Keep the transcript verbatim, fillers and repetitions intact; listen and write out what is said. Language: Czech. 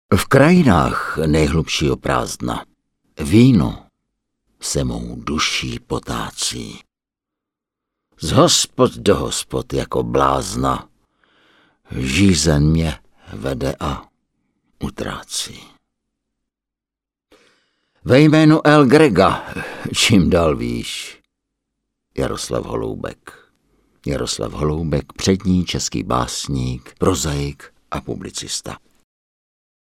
V krajinách nejhlubšího prázdna víno se mou duší potácí. Z hospod do hospod jako blázna žízeň mě vede a utrácí. Ve jménu El Grega, čím dál výš, Jaroslav Holoubek. Jaroslav Holoubek, přední český básník, prozaik a publicista.